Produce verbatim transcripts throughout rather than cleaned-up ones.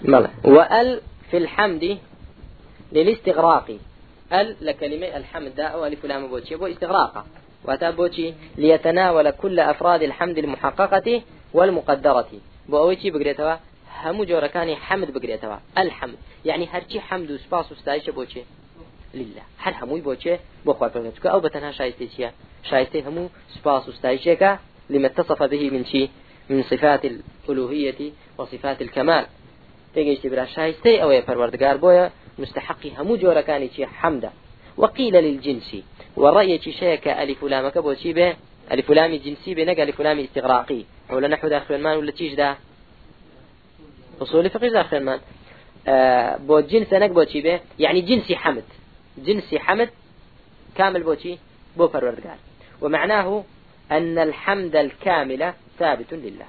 ملا. وال في الحمد للاستغراق، ال لكلمة الحمد دا أو ألف لام بوتشي بو استغراقه وتابوتشي ليتناول كل أفراد الحمد المحققة والمقدرة بو أويتشي بقريتها هم جوركاني حمد بقريتها الحمد يعني هرشي حمد وسباس وستايش بوتشي لله هر هموي بوتشي بو خوار بقريتك أو بتنها شايستي شيا شايستي همو سباس وستايشك لما اتصف به من شيء من صفات الألوهية وصفات الكمال تيجي برا شايستي أو يفروردگار بويا مستحقي همو جوركاني شيء حمدا. وقيل للجنس والرأي شيء كألف لام كبوتشي به ألف لام جنسي به نقل ألف لام استغراقي ولا نحو داخل المال ولا تيج ده أصول فقه داخل المال آه بو جنس نقبوتشي به يعني جنسي حمد جنسي حمد كامل بوتشي بو فروردگار ومعناه أن الحمد الكامل ثابت لله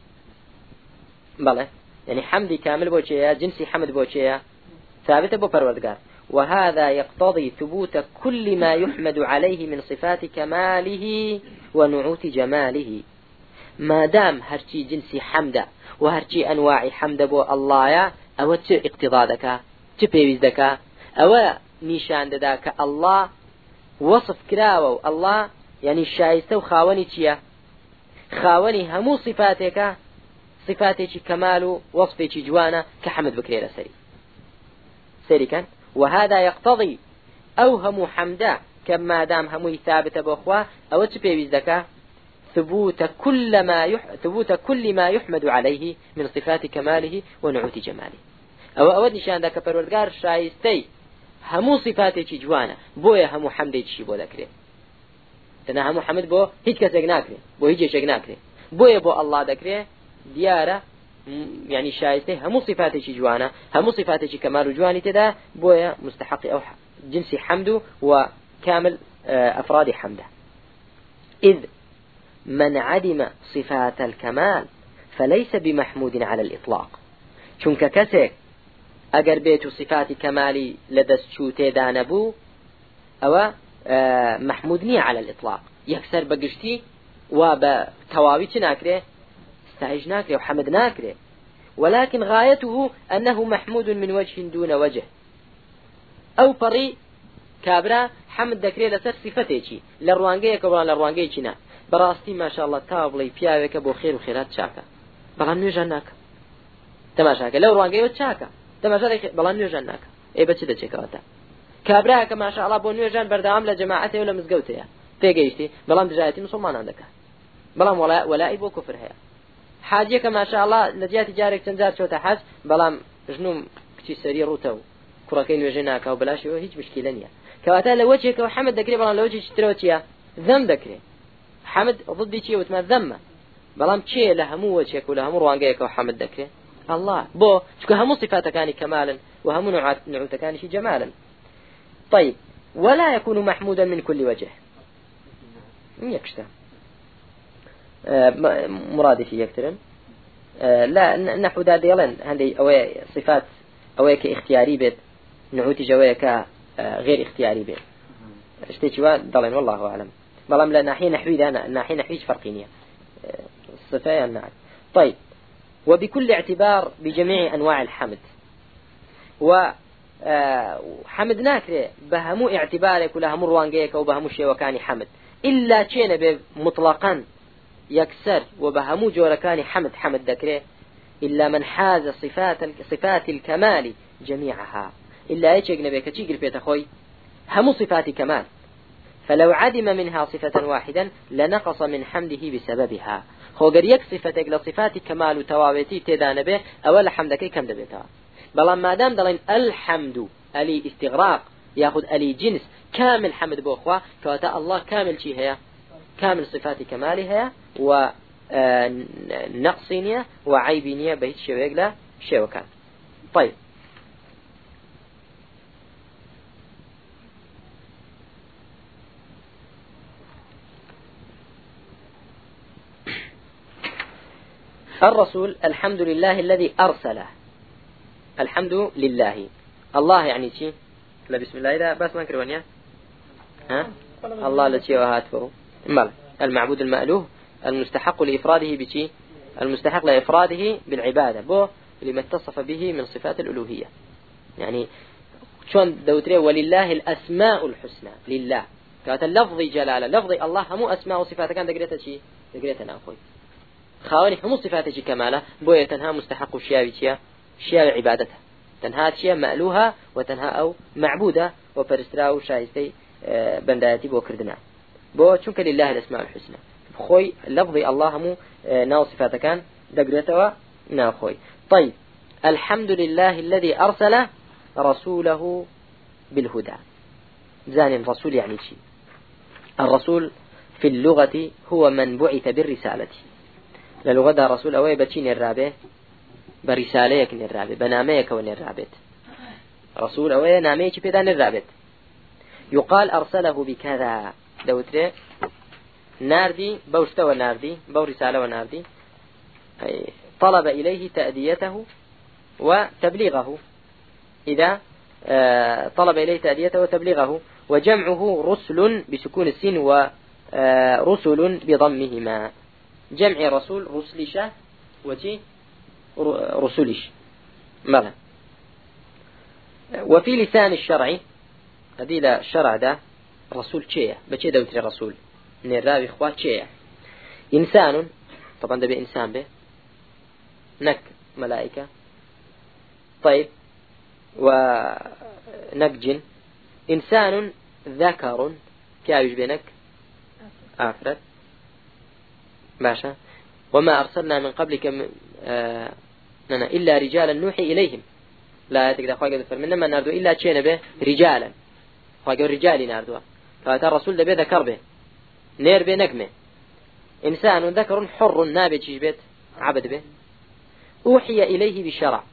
بله يعني حمدي كامل بوتشي جنسي حمد بوتشي ثابت بو فروردگار. وهذا يقتضي ثبوت كل ما يحمد عليه من صفات كماله ونعوت جماله ما دام هرشي جنسي حمد وهرشي أنواع حمد بو الله يا أو تش اقتضاء ذكا تبيوز ذكا أو نيشان ذاك الله وصف كراوه الله يعني الشايسته وخاوني تشيا خاوني همو صفاتك صفاتك كمال وصفك جوانا كحمد بكرير سري سري كان. وهذا يقتضي أوهم حمدا كما دام همو ثابت بأخوة أو تبيوز ذكا ثبوت كل ما يح... ثبوت كل ما يحمد عليه من صفات كماله ونعوت جماله أو أود نشان ذاك پروردگار شايستي همو صفاتك جوانا بويا همو حمدك شي بو ذكره تنا همو حمد بو هيج كسك ناكره بو هيج شك ناكره بويا بو الله ذكره ديارة يعني شايستي همو صفاتك جوانا همو صفاتك كمال جواني تدا بويا مستحق أو جنسي حمده وكامل أفراد حمده. إذ من عدم صفات الكمال فليس بمحمود على الإطلاق چونك كسك أجر بيت صفات كمالي لدست شوتي دانبو أو محمودني على الإطلاق يكسر بقشتي وبتواوي ناكره استعج ناكره وحمد ناكره ولكن غايته أنه محمود من وجه دون وجه أو فري كابرا حمد ذكره لسر صفتي لروانجيه كبران لروانجيه چنا براستي ما شاء الله تابلي بياوك بو خير وخيرات شاكا بلان نيوجاناك تماشاك لو روانجيه وشاكا تماشاك بلان نيوجاناك اي بچه ده چكاوتا كابرا كما شاء الله بو نيوجان بردام لجماعته ولا مزقوته تيجيشتي بلان دجايتي مسلمان عندك بلان ولا ولا بو كفر هيا حاجه كما شاء الله نجيات جارك تنزار شوتا حاج بلان جنوم كتي سري روتو كراكين نيوجاناك او بلاش هيج مشكله نيه كواتا لوجهك وحمد ذكري بلان لوجهك تروتيا ذم ذكري حمد ضدي شيء وتما ذمه بلام شيء له مو وجهك ولا مو روانجيك وحمد ذكره الله بو شكو هم صفاتك كان كمالا وهم نعوتك كان شي جمالا. طيب ولا يكون محمودا من كل وجه يكشتا آه مرادفي يكترن آه لا نحو ذا ديالن هذه أو صفات أو كاختياري بيت نعوتي جوايك آه غير اختياري بيت اشتيتوا ضلين والله أعلم بلام لا ناحية نحوي ذا ناحية نحوي فرقينية الصفات النعم. طيب وبكل اعتبار بجميع أنواع الحمد وحمد ناكره بهمو اعتبارك ولا همو روانجيك أو بهمو شيء وكاني حمد إلا شيء مطلقا يكسر وبهمو جوركاني حمد حمد ذكره إلا من حاز صفات صفات الكمال جميعها إلا يشيك نبيك تشيك البيت أخوي همو صفات كمال فلو عدم منها صفة واحدا لنقص من حمده بسببها خوغر يك صفتك لصفات كمال وتواويتي تدان به أول حمدك كم دبيتها بل ما دام دلين الحمد ألي استغراق ياخذ ألي جنس كامل حمد بأخوة فأتى الله كامل شيء هي كامل صفات كمالها ونقصينية وعيبينية بهيت شويق لا شوكان. طيب الرسول الحمد لله الذي أرسله الحمد لله الله يعني شيء لا بسم الله إذا بس ما نكرونيا ها الله الذي وهاته مال المعبود المألوه المستحق لإفراده بشيء المستحق لإفراده بالعبادة بو لما اتصف به من صفات الألوهية. يعني شون دوتري ولله الأسماء الحسنى لله كانت اللفظ جلالة لفظ الله هم أسماء وصفات كان دقريتها شيء دقريتها أخوي خاوني هم صفاته كماله بوية تنها مستحق الشيء شيء عبادته تنها شيء مألوها وتنها أو معبودة وبرسترا وشايستي بنداتي بوكردنا بو شنك لله الأسماء الحسنى خوي لفظ الله مو ناو صفاته كان دقريتها ناو خوي. طيب الحمد لله الذي أرسل رسوله بالهدى. زاني الرسول يعني شيء الرسول في اللغة هو من بعث بالرسالة للغة رسول أوي بتشين الرابع برسالة يكن الرابع بنامه يكون الرابع رسول أوي نامه يشي بدان الرابع يقال أرسله بكذا دوتري ناردي بوشتوى ناردي بو رسالة وناردي طلب إليه تأديته وتبليغه إذا طلب إليه تأديته وتبليغه وجمعه رسل بسكون السين ورسل بضمهما جمع رسول رسلش وتي رسلش ماذا. وفي لسان الشرع هذه لا الشرع ده رسول شيء بشي دوتري رسول نرابي إخوات شيء إنسان طبعا ده بإنسان به نك ملائكة طيب ونك جن إنسان ذكر كايش بينك آفرت باشا وما أرسلنا من قبلك م... آه... إلا رجالا نوحي إليهم لا تقدر خواجة ذكر منما ناردو إلا تشينا به رجالا خواجة رجالي ناردوها فأتى الرسول ده ذكر به نير به نقمه إنسان ذكر حر نابت بيت عبد به أوحي إليه بشرع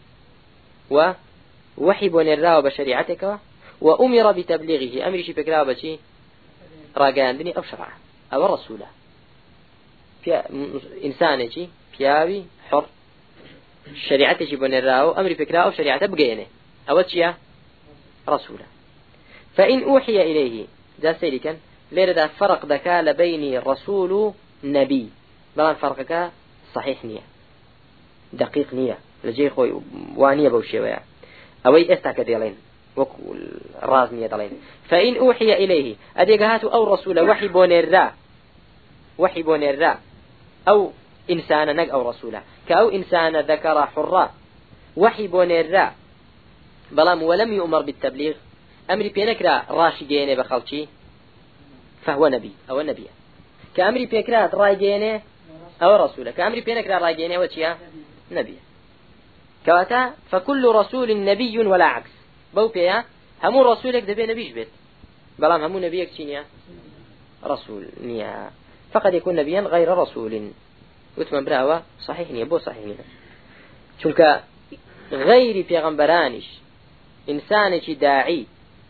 ووحي بنراه بشريعتك وأمر بتبليغه أمر شي فكرة بشي راجعندني أو شرع أو الرسول في إنسان شي فياوي حر شريعته شي بنراه أمر فكرة أو شريعته بقينه أو شيء رسوله. فإن أوحي إليه ذا سيركا ليرد فرق ذكاء بين رسول نبي بلان فرقك صحيح نية دقيق نية لجي خوي وانية بوشي ويا أوي استاك ديالين وكو الراز نية ديالين. فإن أوحي إليه أديقهات أو رسول وحي بونيرا وحي بونيرا أو إنسان نق أو رسولا كأو إنسان ذكر حرا وحي بونيرا بلام ولم يؤمر بالتبليغ أمر بينكرا راشدين بخلشي فهو نبي أو نبي كأمر بينكرا رايجينه أو رسوله كأمر بينكرا رايجينه وشيا نبي كواتا فكل رسول نبي ولا عكس بو بيا همو رسولك دبي نبيش بيت بلام همو نبيك شينيا رسول نيا فقد يكون نبيا غير رسول وتمن براوة صحيح نيا بو صحيح نيا شلك غير بيغمبرانش إنسانك داعي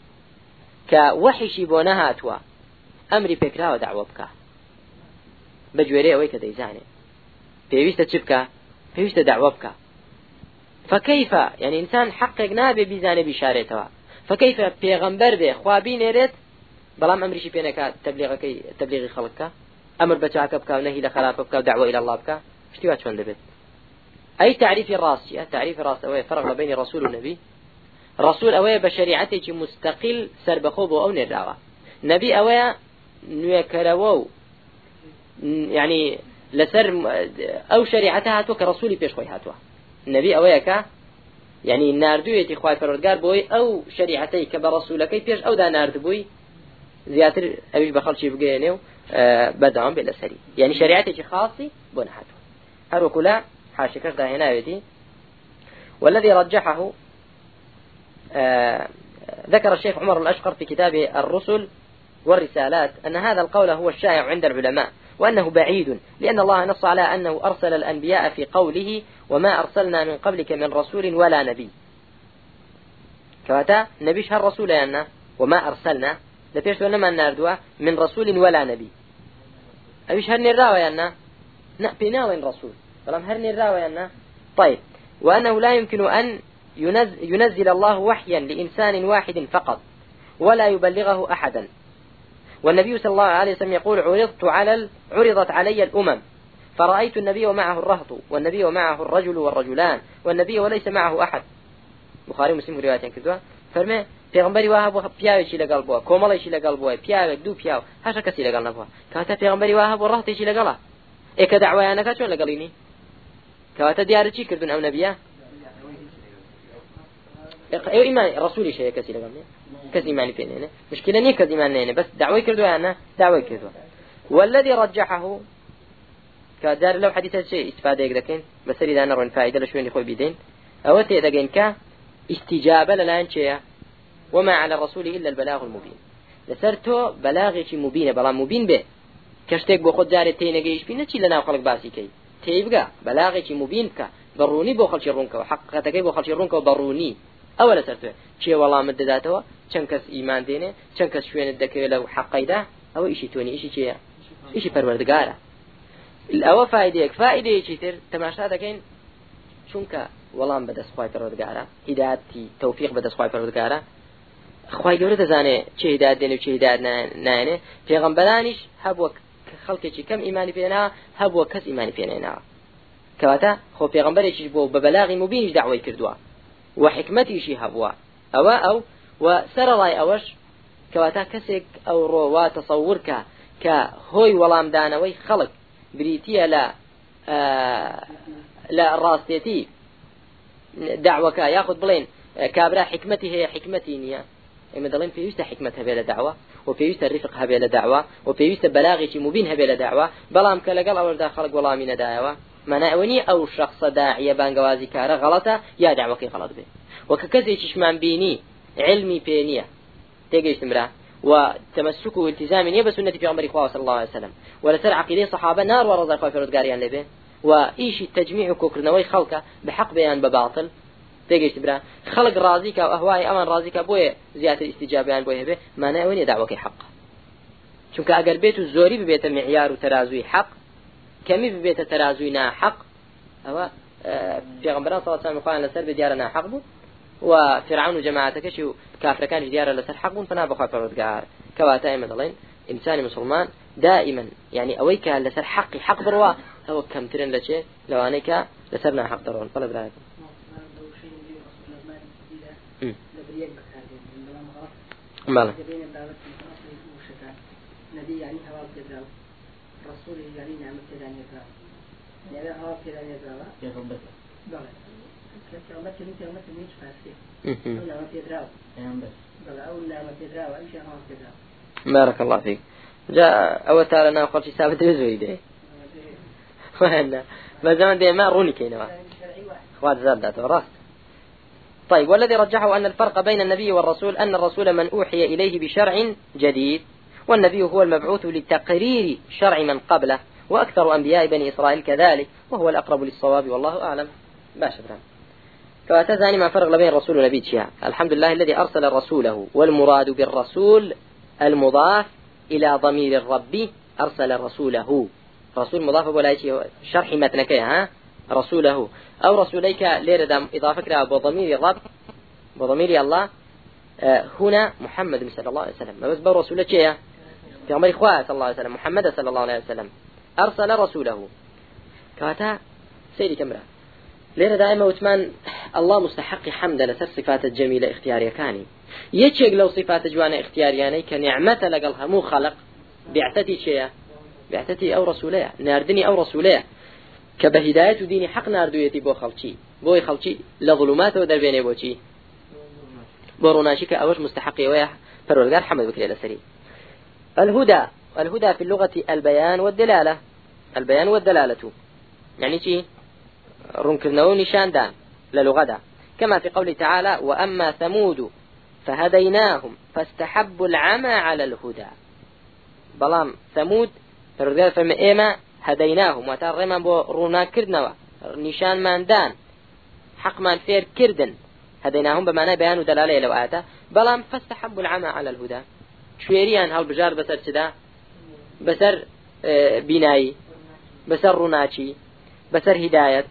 كوحشي بونهاتوا أمري بكرا ودعوة بجوري أويك ديزاني بيويست تشبكا بيويست دعوة بك فكيف يعني إنسان حقق نابي بيزاني بشارتها فكيف بيغمبر به خوابين يريد بلام أمري شي بينك تبليغك تبليغ خلقك أمر بتاعك بك ونهي لخلافك بك ودعوة إلى الله بك اشتوات شون دبت أي تعريف الراسي تعريف الراس أوي فرق بين رسول والنبي رسول أوي بشريعته مستقل سربخوب أو نراوة نبي أوي نيكروا يعني لسر أو شريعتها هاتوا كرسولي بيش خوي هاتوا النبي أويك يعني ناردوية إخوة فرودقار بوي أو شريعتي كبرسولك بيش أو دا نارد بوي زيادة أبيش بخلشي بقينيو أه بدعم بلا سري يعني شريعتي خاصي بون هاتوا هارو كلا حاشكش دا هنا يدي. والذي رجحه أه ذكر الشيخ عمر الأشقر في كتابه الرسل والرسالات أن هذا القول هو الشائع عند العلماء وأنه بعيد لأن الله نص على أنه أرسل الأنبياء في قوله وما أرسلنا من قبلك من رسول ولا نبي كواتا نبيش هالرسول أننا وما أرسلنا لبيش ونما الناردوا من رسول ولا نبي أبيش هرني الراوي أننا نأبنا وين رسول فلم هرني الراوي أننا. طيب وأنه لا يمكن أن ينزل, ينزل الله وحيا لإنسان واحد فقط ولا يبلغه أحدا. والنبي صلى الله عليه وسلم يقول عرضت على ال... عرضت علي الأمم فرأيت النبي ومعه الرهط والنبي ومعه الرجل والرجلان والنبي وليس معه أحد. بخاري مسلم رواية كذا فرمي پیغمبری واه بو پیاوی چی لگال بو کوملای چی لگال بو پیاوی دو پیاو هاش کسی لگال نبو کاته پیغمبری واه بو رهتی چی لگاله یک دعوی انا چون لگالینی کاته دیار چی کردن او نبیه ايوه ايمان رسولي شيء كسي لقال كسي ايماني فينه مشكله ني كسي ايماني بس دعوه كردوا انا دعوه كردوا والذي رجحه كدار لو حديث شيء استفاده يقدكين بس اذا انا رن فائده لشوين يخوي بيدين او تيدغين ك استجابه للانشيه وما على الرسول الا البلاغ المبين لسرتو بلاغي شي مبين بلا مبين به كشتك بو خود جاري تينغيش بينه شي لنا خلق باسي كي تيبغى بلاغي شي مبين ك ضروني بو خلش رونك وحقيقتك بو خلش رونك ضروني اولا سرتو شي والله مدداتو چن کس ایمان دینه چن کس شوين دکه لو حقيده او شي توني شي شي شي پروردگاره الاو فائده فائده شي تر تماشا دکين چونکه والله بدس خوای پروردگاره هدایتی توفیق بدس خوای پروردگاره خوای گوره دزانه چه هدایت دینه چه هدایت نه نه پیغمبرانیش هبو خلقی چی کم ایمانی پینا هبو کس ایمانی پینا کواتا خو پیغمبرش بو ببلاغ مبین دعوه کردوا وحكمتي شي هبوا أو أو وسر راي أوش كواتا كسك أو روا تصورك كهوي ولام دانوي خلق بريتيا لا آه لا راستيتي دعوة كا ياخذ بلين كابرا حكمتي هي حكمتي نيا مثلا في يست حكمتها بلا دعوة وفي يست الرفقها بلا دعوة وفي يست بلاغي شي مبينها بلا دعوة بلام كلا قال أول دا خلق ولا من دعوة مناوني أو شخص داعية بانجوازي كاره غلطة يا دعوة كي غلط به وككذي تشمان بيني علمي بينية تيجي استمرار وتمسك والتزام نية سنة في عمر إخوة صلى الله عليه وسلم ولا سر عقيدة صحابة نار ورزق خوي فرد قاريان لبه وإيش التجميع كوكرنوي خلقه بحق بيان بباطل تيجي استمرار خلق رازيك وأهواي أمان رازيك بوي زيادة الاستجابة بوي به مناوني دعوة كي حق چونك أجر بيت الزوري ببيت معيار وترازوي حق كمي ببيت ترازوينا حق أو پیغمبران صلى الله عليه وسلم قال لسر بديارنا حق بو وفرعون وجماعتك شو كافر كان ديار لسر حق بو فنا بخاف الرزقار كواتا مثلا انسان مسلمان دائما يعني اويك لسر حق حق بروا هو كم ترن لشيء لو انك لسرنا حق درون طلب رايك ماله نبي يعني هوا كذا رسول يعني نعمة كذا نذا يعني هوا كذا نذا يا رب بس بس ما تني ما تنيش فاسي ولا ما تدراو بس أو لا ما تدراو أي شيء هوا كذا بارك الله فيك جاء أول ترى أنا قلت سابت رزويده وهنا ما زمان ده ما روني كينوا خوات زادت راس طيب والذي رجحه أن الفرق بين النبي والرسول أن الرسول من أوحي إليه بشرع جديد والنبي هو المبعوث لتقرير شرع من قبله وأكثر أنبياء بني إسرائيل كذلك وهو الأقرب للصواب والله أعلم باشا فأتزاني ما فرق بين الرسول والنبي شيئا الحمد لله الذي أرسل رسوله والمراد بالرسول المضاف إلى ضمير الرب أرسل رسوله رسول مضاف ولا شيء شرح متنك ها رسوله أو رسوليك ليرد إضافة بضمير الرب بضمير الله هنا محمد صلى الله عليه وسلم ما بس برسوله شيء في عمر إخوة صلى الله عليه وسلم محمد صلى الله عليه وسلم أرسل رسوله كاتا سيدي كمرة ليرة دائما وثمان الله مستحق حمد لسر صفات الجميلة اختيارية كاني يتشيق لو صفات جوانا اختيارياني كنعمة لقلها مو خلق بيعتتي شيء بيعتتي أو رسولية ناردني أو رسولية كبهداية ديني حق ناردويتي بو خلشي بو خلشي لظلمات ودربيني بوشي بروناشيك أوش مستحقي ويا فرولغار حمد بكري لسري الهدى الهدى في اللغة البيان والدلالة البيان والدلالة يعني شيء رنكرنو نشان دان للغة كما في قوله تعالى وأما ثمود فهديناهم فاستحبوا العمى على الهدى بلام ثمود فرولغار فرمي إيما هديناهم وترمى بو رونا كردنوا نشان من دان حق من فير كردن هديناهم بمعنى بيان ودلالة لو آتا بلام فاستحبوا العمى على الهدى شويريان هالبجار بسر كدا بسر اه بناي بسر روناشي بسر هداية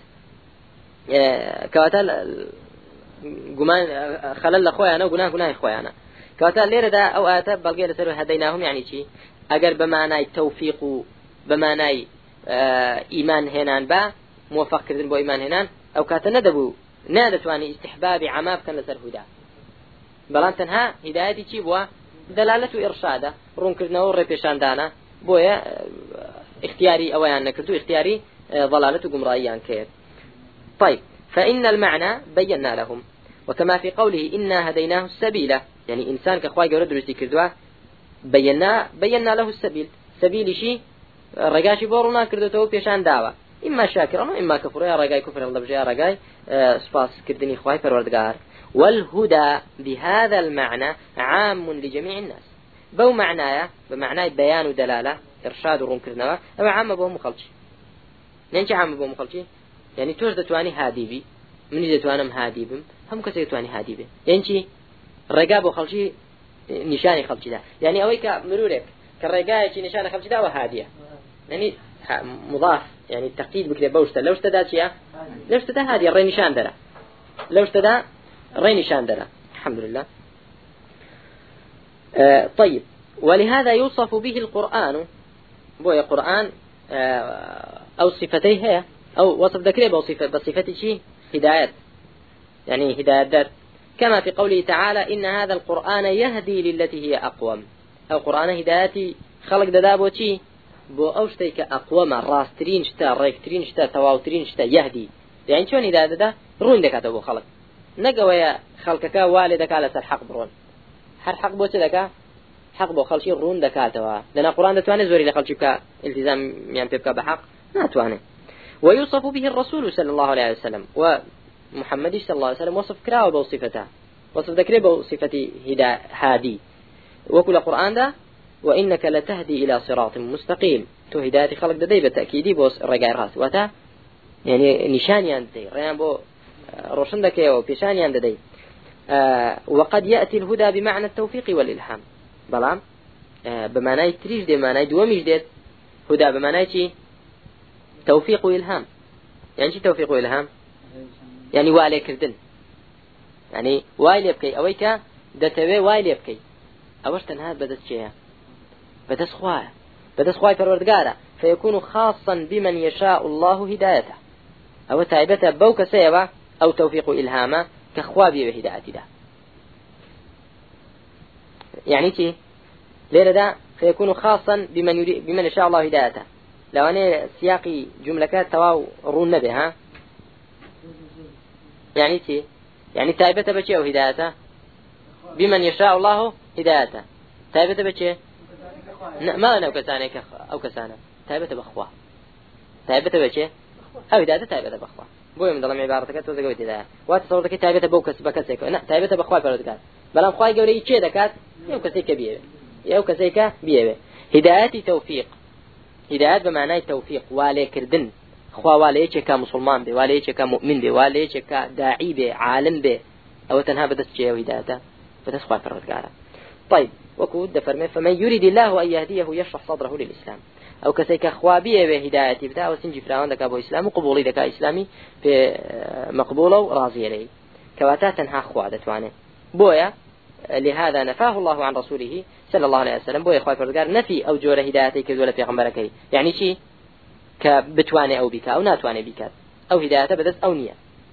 اه كواتل قمان خلل أخويانا وقناه قناه أخويانا كواتل ليرة دا أو آتا بلقي لسر هديناهم يعني شي أقر بمعنى التوفيق بمعنى إيمان هنان با موفق كردن بو إيمان هنان أو كاتنا دبو نادتواني استحباب عماب كان لسر هدا بلان تنها هدايتي چي بوا دلالة إرشادة رون كردنا ورّيبشان دانا بويا اختياري أويان نكردو اختياري ضلالة قمرائيان كير. طيب فإن المعنى بينا لهم وكما في قوله إنا هديناه السبيل يعني إنسان كخواي قرد رسي كردوا بينا بينا له السبيل سبيل شي رقاشي بورونا كردتو بيشان داوا إما شاكرا وإما كفر يا رقاي كفر الله بجي يا رقاي أه سباس كردني خواي فروردقار. والهدى بهذا المعنى عام لجميع الناس بو معنايا بمعنى بيان ودلالة إرشاد ورون كردنوا أما عام بو مخلص نينش عام بو مخلص يعني توش دتواني هادي بي من دتوانم هادي بم هم كسي دتواني هادي بي يعني رقاب وخلشي نشاني خلشي ده يعني أويك مرورك كالرقاية شي نشان خلشي ده وهادية يعني مضاف يعني التقييد بكده بوشته لو اشتدا شيء لو اشتدا هادية الري نشان ده لو اشتدا الري نشان ده الحمد لله. آه طيب ولهذا يوصف به القرآن بويا قرآن آه أو صفتيه هي أو وصف ذكري بصفة بصفة شيء هدايات يعني هدايات كما في قوله تعالى إن هذا القرآن يهدي للتي هي أقوم أو قرآن هداياتي خلق دابو شيء بو أوشتيك أقوم راسترين شتا ريكترين شتا تواوترين شتا يهدي يعني شون هداية ده رون دكات أبو خلق نجوا خلقك والدك على سر حق برون هر حق بو تدك حق بو خلشي رون دكاتوا لأن القرآن ده تواني زوري لخلشك التزام يعني بيبقى بحق ما تواني. ويوصف به الرسول صلى الله عليه وسلم ومحمد صلى الله عليه وسلم وصف كراوه بوصفته وصف ذكره بوصفة هدا هادي وكل القرآن ده وإنك لتهدي إلى صراط مستقيم تو هداية خلق ددي بالتأكيد بوص رجاء راس وتا يعني نشاني عندي ريان بو روشن دكيه وبيشاني عندي آه وقد يأتي الهدى بمعنى التوفيق والإلهام بلام آه بمعنى تريج دي معنى دوميج ديت هدى بمعنى شيء توفيق وإلهام يعني شيء توفيق وإلهام يعني والي كردن يعني وايل يبكي أويك دتوي وايل يبكي أوش تنهاد بدس شيء بدس خواه بدس خواه فروردقارة فيكون خاصا بمن يشاء الله هدايته أو تعبته بوك سيبا أو توفيق إلهاما كخوابي وهدايته ده يعني شيء ليلة ده فيكون خاصا بمن يريد بمن يشاء الله هدايته لو أنا سياقي جملكات تواو رون بها يعني شيء يعني تائبة بشيء أو هدايته بمن يشاء الله هدايته تائبة بشيء ما أنا وكسانة أو كسانة تائبة بخواه تائبة بشيء أو هدايته تائبة بخواه بوي من ضمن عبارتك توزقوا هداية وتصورك تائبة بوكس بكسيك لا تائبة بخواه بردكات بلام خواه يقولي شيء دكات يو كسيك بيه يو كسيك بيه هدايتي توفيق هدايات بمعنى التوفيق والي كردن خوا والي يشكا مسلمان به والي يشكا مؤمن به والي يشكا داعي به عالم به أو تنها بدس شيء وهدايته بدس خوا فردكات. طيب وكود فرمي فمن يريد الله أن يهديه يشرح صدره للإسلام أو كسيك خوابيه بهدايتي بتاع وسنجي فراون دك أبو إسلام وقبولي دك إسلامي في مقبوله وراضي عليه كواتا تنها خوادت وانه بويا لهذا نفاه الله عن رسوله صلى الله عليه وسلم بويا خوي فردقار نفي أو جور هدايتي كذولا في غمبركي يعني شيء كبتواني أو بك أو ناتواني بك أو هدايته بدس أو نية.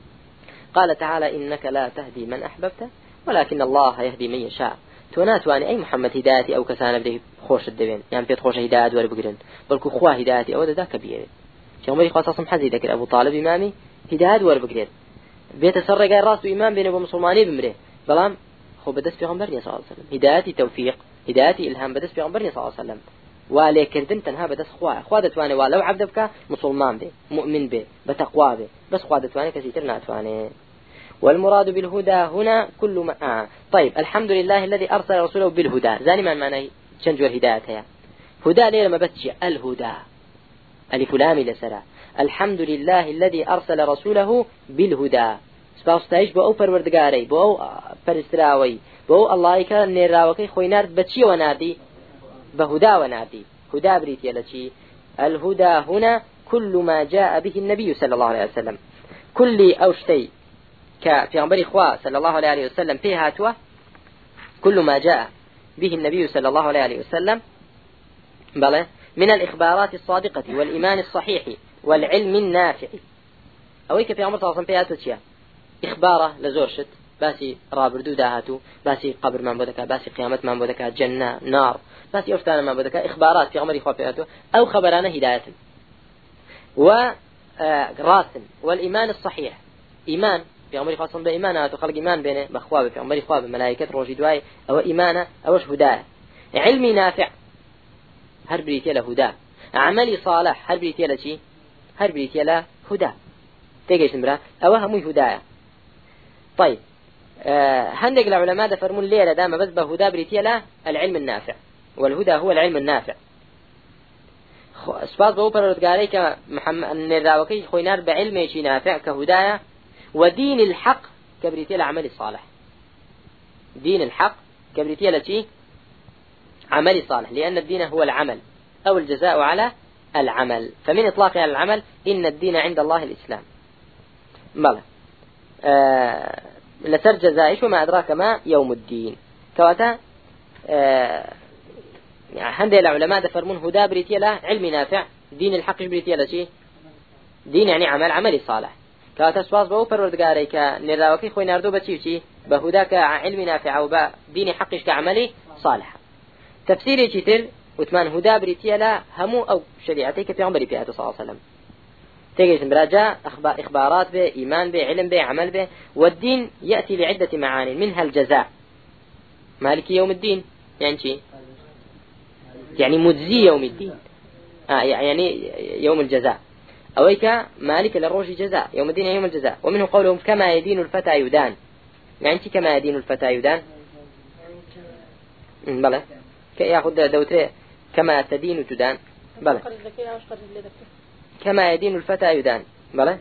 قال تعالى إنك لا تهدي من أحببت ولكن الله يهدي من يشاء توناتواني أي محمد هدايتي أو كسانة بده خوش الدبين يعني بيت خوش هدايات ولا بقرن بلكو خوا هدايتي أو ذا كبير شو مري خاصة صم حزي ذكر أبو طالب إمامي هدايات ولا بقرن بيت سر جاي راسه إمام بين أبو مسلماني بمره بلام خو بدس في غمبرني صلى الله عليه وسلم هدايتي توفيق هدايتي إلهام بدس في غمبرني صلى الله عليه وسلم وعليه كردن تنها بدس خوا خوا دتواني ولو عبدك مسلمان به مؤمن به بتقوى به بس خوا دتواني كثير ناتواني. والمراد بالهدى هنا كل ما آه. طيب الحمد لله الذي أرسل رسوله بالهدى زاني ما معنى شنجو الهداية هي هدى ليه لما بتشي الهدى ألف لام لسرا الحمد لله الذي أرسل رسوله بالهدى سباستايش بو پروردگاری بو پرستراوي بو الله كان نراوكي خوينار بتشي ونادي بهدى ونادي هدى بريتي لشي الهدى هنا كل ما جاء به النبي صلى الله عليه وسلم كل أوشتي في عمر إخوة صلى الله عليه وسلم فيها هاتوا كل ما جاء به النبي صلى الله عليه وسلم بله من الإخبارات الصادقة والإيمان الصحيح والعلم النافع. أويك في عمر صلى الله عليه وسلم إخباره لزورشت باسي رابردو داهاتو باسي قبر من بودك باسي قيامة من بودك جنة نار باسي أفتان من بودك إخبارات في عمر إخوة أو خبرانه هداية وراسم والإيمان الصحيح إيمان في عمر خاصة بإيمانات وخلق إيمان بينه بخواب في عمر خواب ملائكة روجي دواي أو إيمانه أو هداية علمي نافع هر بريتي له هدى عملي صالح هر بريتي له شيء هر بريتي له هدى تيجي نمرة أو همي هداية. طيب آه هندق العلماء ده فرمون ليه دام بس بهدى بريتي له العلم النافع والهدى هو العلم النافع. سباس بو پروردگاری که محمد نراوکی خوینار بعلم شي نافع كهداية ودين الحق كبريتي العمل الصالح. دين الحق كبريتي لشي عمل صالح لأن الدين هو العمل أو الجزاء على العمل فمن إطلاقه على العمل إن الدين عند الله الإسلام. ماله آه لسر جزائش وما أدراك ما يوم الدين كواتا آه يعني هندي العلماء دفرمون هدى بريتي له علم نافع دين الحق بريتي له شيء دين يعني عمل عملي صالح كواتا سواس بو پروردگاری که نراوکی خوی نردو بچی چی بهدى كعلم نافع او بدين حقش كعملي صالح. تفسيري كتير وثمان هدى بريتي له همو او شريعتك في عمر بيئة صلى الله عليه وسلم تيجي براجع أخبار إخبارات به إيمان به علم به عمل به. والدين يأتي لعدة معاني منها الجزاء مالك يوم الدين يعني شيء يعني مجزي يوم الدين آه يعني يوم الجزاء أويك مالك للروج جزاء يوم الدين يوم الجزاء. ومنه قولهم كما يدين الفتى يدان يعني كما يدين الفتى يدان بلى يأخذ دوتري كما تدين تدان بلى كما يدين الفتى يدان بلى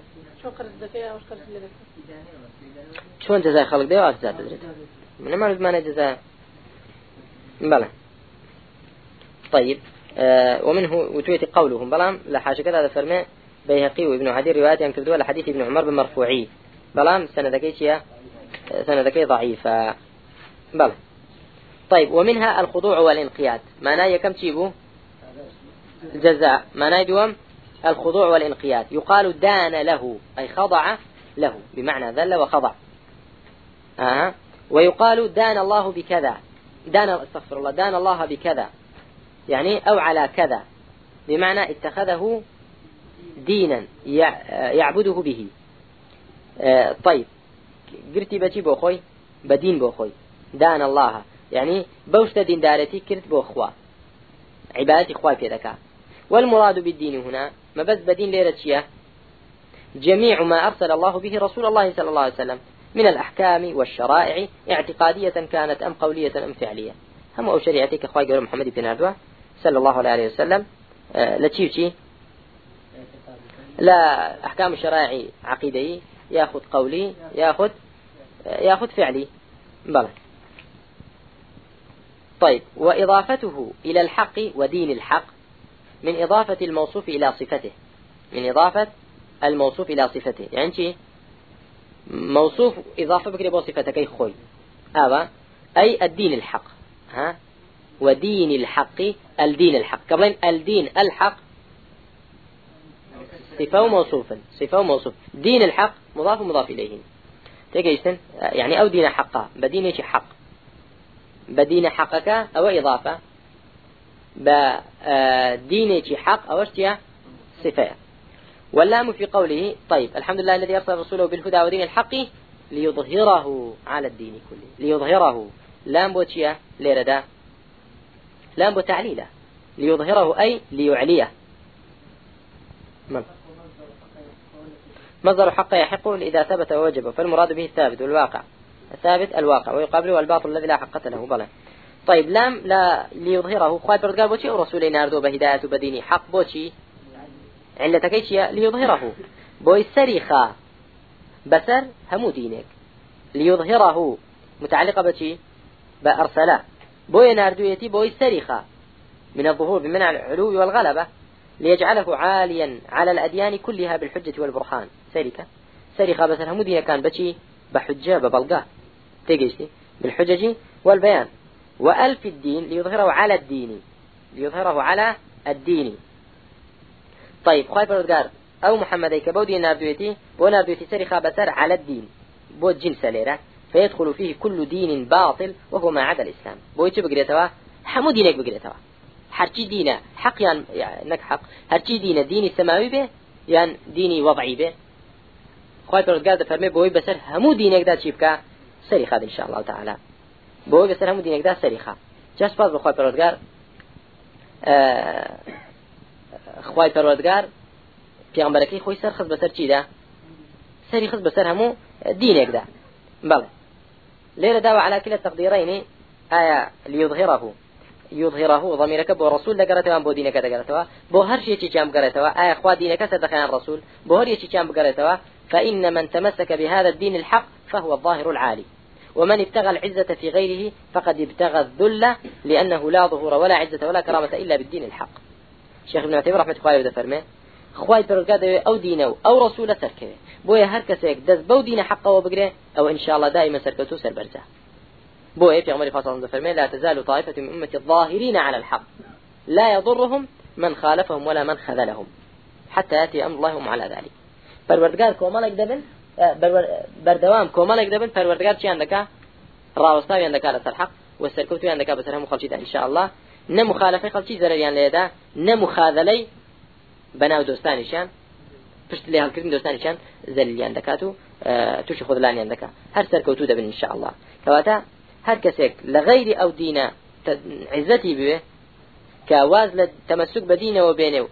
شلون جزاء خلق ده وجزاء تدري من ما نسمع جزاء بلى. طيب آه ومنه وتويت قولهم بلام لحاجة كذا هذا فرماء بيهقي وابن عدي روايات ينكردوا لحديث ابن عمر بمرفوعي بلام سنة ذكية سنة ذكية ضعيفة بلى. طيب ومنها الخضوع والانقياد معناه يكم تجيبه جزاء معناه دوم الخضوع والانقياد يقال دان له أي خضع له بمعنى ذل وخضع آه. ويقال دان الله بكذا دان استغفر الله دان الله بكذا يعني أو على كذا بمعنى اتخذه دينا يعبده به. آه طيب قرتي بتي بوخوي بدين بوخوي دان الله يعني بوشت دين دارتي كرت بوخوا عبادتي خواي في ذكاء. والمراد بالدين هنا ما بس بدين ليرتشيه جميع ما أرسل الله به رسول الله صلى الله عليه وسلم من الأحكام والشرائع اعتقادية كانت أم قولية أم فعلية. هم أو شريعتك أخوي قول محمد بن عبدوه صلى الله عليه وسلم آه لا تشيء لا أحكام الشرائع عقيدي يأخذ قولي يأخذ آه يأخذ فعلي بلى. طيب وإضافته إلى الحق ودين الحق من إضافة الموصوف إلى صفته من إضافة الموصوف إلى صفته يعني شيء موصوف إضافة بكري بوصفتك أي خوي هذا أي الدين الحق ها ودين الحق الدين الحق قبلين الدين الحق صفة موصوفا صفة موصوف دين الحق مضاف مضاف إليه تيجي يعني أو دين حقه بدين شيء حق بدين حقك أو إضافة بدين شيء حق أو اشتيا صفة. واللام في قوله طيب الحمد لله الذي أرسل رسوله بالهدى ودين الحق ليظهره على الدين كله ليظهره لام بوتشيا ليردا لام بتعليله ليظهره أي ليعليه مصدر حق يحق إذا ثبت ووجب فالمراد به الثابت والواقع الثابت الواقع ويقابله الباطل الذي لا حقة له بلى. طيب لام لا ليظهره خواهد برد قال بوشي ورسولي ناردو بهداية بديني حق بوشي علتك ايشيا ليظهره بوي سريخا بسر همو دينك ليظهره متعلقة بشي بأرسلا بوي ناردويتي بوي سريخا من الظهور بمنع العلو والغلبة ليجعله عاليا على الأديان كلها بالحجة والبرهان سريكا سريخا بسر همو دينك كان بشي بحجة ببلغة تيجيشتي بالحجج والبيان. وألف الدين ليظهره على الدين ليظهره على الديني. طيب خواي پروردگار او محمدي كبو دين ناردويتي بو ناردويتي سري خابسر على الدين بو جنس ليرة فيدخل فيه كل دين باطل وهو ما عدا الإسلام. بو يتش بقريتوا حمو دينك بقريتوا هرچی دينه حق يعني نك حق هرچی دينه ديني سماوي به يعني ديني وضعي به خواي پروردگار ده فرمي بوي بسر همو دينك دا چی بکا سري خاد ان شاء الله تعالى بوي بسر همو دينك دا سري خا جاش باز بخواي پروردگار خواي پروردگار پیغمبرکی خوی سر خز بسر چی ده سري خز بسر همو دينك دا بله ليلة داوى على كلا التقديرين آية ليظهره يظهره ضميرك بو رسول دقرتوا بو دينك دقرتوا بو هر شيء كام قرتوا آية اخوا دينك صدقان الرسول بو هر شيء كام قرتوا فإن من تمسك بهذا الدين الحق فهو الظاهر العالي ومن ابتغى العزة في غيره فقد ابتغى الذل لأنه لا ظهور ولا عزة ولا كرامة إلا بالدين الحق. شيخ ابن عثيمين رحمة الله عليه فرمى خواي بركاته أو دينه أو رسول سركه بويا هر كسيك دز بو دين حقه وبقره أو إن شاء الله دائما سركته سربرزه بويا في عمر فاصل فرمى لا تزال طائفة من أمة الظاهرين على الحق لا يضرهم من خالفهم ولا من خذلهم حتى يأتي أمر الله على ذلك. پروردگار کومالک دبن بردوام کومالک دبن پروردگار چی اندکا راوستاوی اندکا لسر حق و سرکوتوی اندکا بسر هم خلچی دا ان شاء الله نه مخالفه خلچی ضرریان لیدا نه مخاذلی بناو دوستانیشان پشت لی هلکردن دوستانیشان ذلیان دکاتو توش خذلانی اندکا هر سرکوتو دبن ان شاء الله کواتا هر کسیک لغیر او دین عزتی بوه كواز للتمسك بدينه وبينه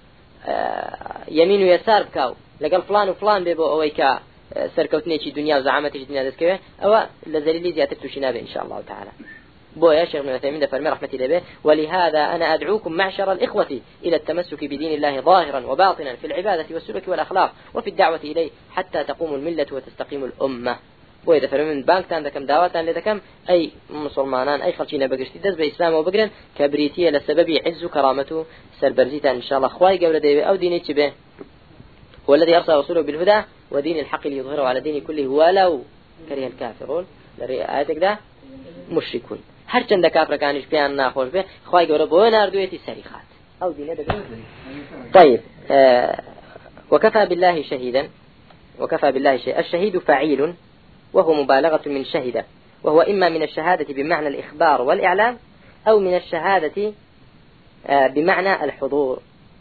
يمين ويسار بكاو لقال فلان وفلان بيبو أويكا سركوتني شي دنيا وزعامتي شي دنيا دسكوه أو لزليلي زيادة توشينابه إن شاء الله تعالى. بو يا شيخ ابن عثيمين ده فرمي رحمة الله به ولهذا أنا أدعوكم معشر الإخوة إلى التمسك بدين الله ظاهرا وباطنا في العبادة والسلوك والأخلاق وفي الدعوة إليه حتى تقوم الملة وتستقيم الأمة. بو إذا فرمي من بانكتان دكم دعواتان لدكم أي مسلمانان أي خلشين بقشتي دز بإسلام وبقرن كبريتية لسبب عز كرامته سربرزيتان إن شاء الله خواي قول ديبه أو ديني تشبه هو الذي أرسل رسوله بالهدى ودين الحق ليظهره على دين كله ولو كره الكافرون آياتك ده مشركون هر چند كافر كانش بيان ناخوش به خواهي قوله بو ناردويتي سريخات أو دينه ده. طيب آه وكفى بالله شهيدا وكفى بالله شهيدا. الشهيد فعيل وهو مبالغة من شهد وهو إما من الشهادة بمعنى الإخبار والإعلام أو من الشهادة آه بمعنى الحضور.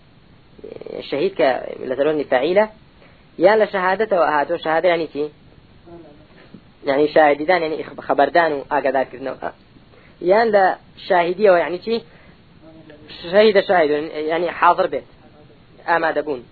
الشهيد كالذروني فعيلة يا لشهادته وهاتو شهادة يعني تي يعني شاهدان يعني خبردان وآقادار كذنو يا لا شاهدية ويعني تي شهيد شاهد يعني حاضر بيت آما دبون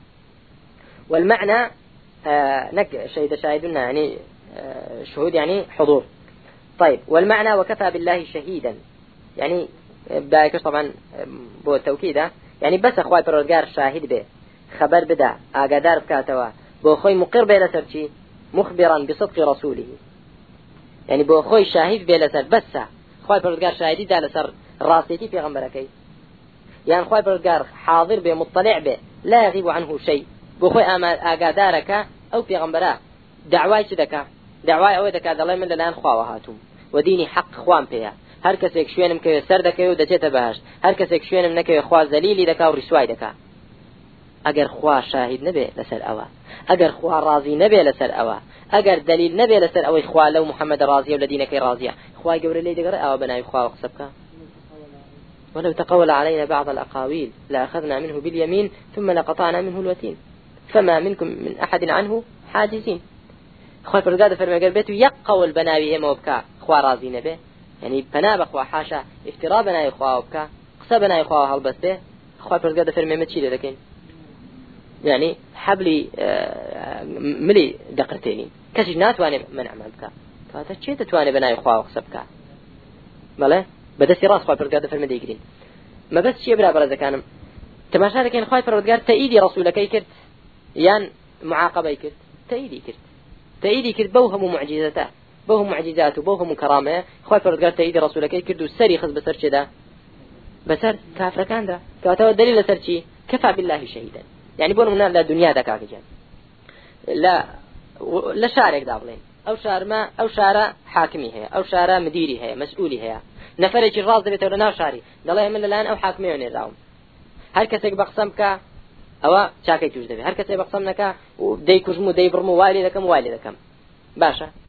والمعنى آه نك شهيد شاهدنا يعني آه شهود يعني حضور. طيب والمعنى وكفى بالله شهيدا يعني بايكش طبعا بو التوكيد يعني بس أخوات برودگار شاهد به خبر بدا آقادار بكاتوا بو خوي مقر به لسر مخبرا بصدق رسوله يعني بو خوي شاهد به لسر بس أخوات برودگار شاهدي دا لسر راسيتي في غنبركي يعني أخوات برودگار حاضر به مطلع به لا يغيب عنه شيء بو خوي آقادارك أو في غنبرا دعواي شدك دعواي أو دكا دلائي من للآن خواوهاتم وديني حق خوان بها هر کسی که شوینم که سر دکه و دچه بهشت هر کسی که شوینم نکه خوا ذلیلی دکه و رسوای دکه اگر خوا شاهد نبی لسر اوا اگر خوا راضی نبی لسر اوا اگر دلیل نبی لسر اوی خوا لو محمد راضی و لدینک راضیه خوا جور لی دگر او بنای خوا وقسبك ولو تقول علينا بعض الاقاويل لاخذنا منه باليمين ثم لقطعنا منه الوتين فما منكم من احد عنه حاجزين. خوا فرقاده فرمى قلبته يقول بناوي هم وبكا خوا راضي نبي يعني بنا بخوا حاشا افتراء بنا يخوا وبكا قصة بنا يخوا هالبس به خوا فرقاده فرمى ما تشيله لكن يعني حبلي ملي دقرتين كشي ناس وانا منع بكا فهذا شيء تتواني بنا يخوا وقصبكا ماله بدس راس خوا فرقاده فرمى ديقرين ما بس شيء برا برا كانم تماشى لكن خوا فرقاده تأيدي رسولك يكرت يان معاقبة يكرت تأيدي كرت تأيدي كرت بوهم معجزته بوهم معجزات وبوهم كرامة خواهي فرد تأييد رسولك يكردوا السري خذ بسر شدا بسر كافر كان ده كاتوا الدليل لسر شي كفى بالله شهيدا يعني بقولوا من لا دنيا ده كاكجان لا لا شارك دابلين أو شار ما أو شارع حاكمي هي أو شارع مديري هي مسؤولي هي نفرج الراس ده بتورنا شاري الله يمل الآن أو حاكمي ونراهم هر کەسێک بە قسەم بکە ئەوە چاکەی توش دەبێت هەر کەسێک بە قسەم نەکە و دەی کوژم و دەی بڕم و وای لێ دەکەم وای لێ دەکەم باشە